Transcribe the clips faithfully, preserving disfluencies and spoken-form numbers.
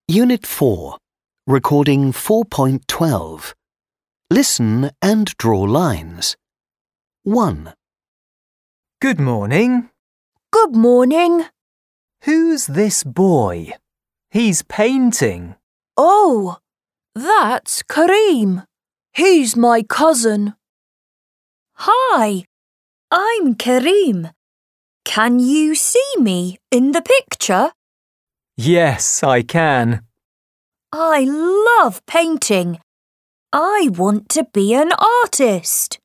Unit four, Recording four point twelve. Listen and draw lines. one. Good morning. Good morning. Who's this boy? He's painting. Oh, that's Kareem. He's my cousin. Hi, I'm Kareem. Can you see me in the picture? Yes, I can. I love painting. I want to be an artist.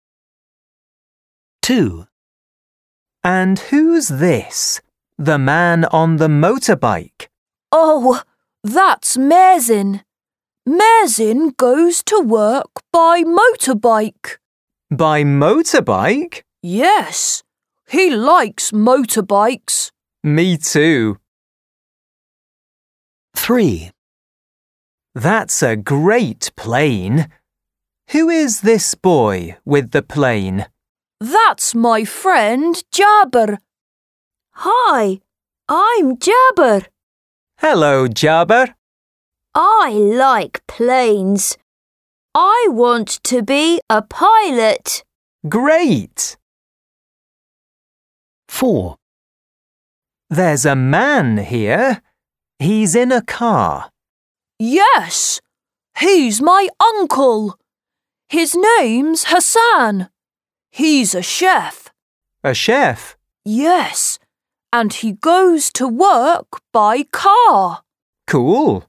two. And who's this? The man on the motorbike. Oh, that's Merzin. Merzin goes to work by motorbike. By motorbike? Yes, he likes motorbikes. Me too. three. That's a great plane. Who is this boy with the plane? That's my friend Jabber. Hi, I'm Jabber. Hello, Jabber. I like planes. I want to be a pilot. Great. four. There's a man here. He's in a car. Yes, he's my uncle. His name's Hassan. He's a chef. A chef? Yes, and he goes to work by car. Cool.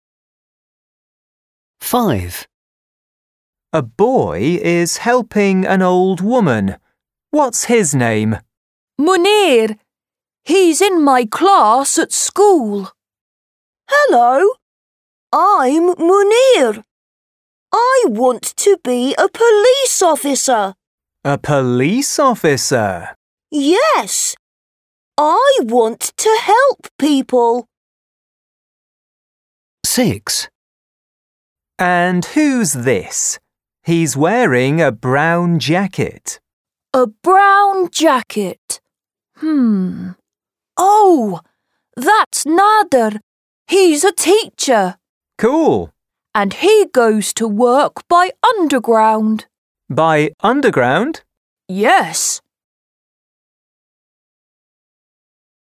five. A boy is helping an old woman. What's his name? Munir. He's in my class at school. Hello, I'm Munir. I want to be a police officer. A police officer. Yes, I want to help people. six. And who's this? He's wearing a brown jacket. A brown jacket. Hmm. Oh, that's Nader. He's a teacher. Cool. And he goes to work by underground. By underground? Yes.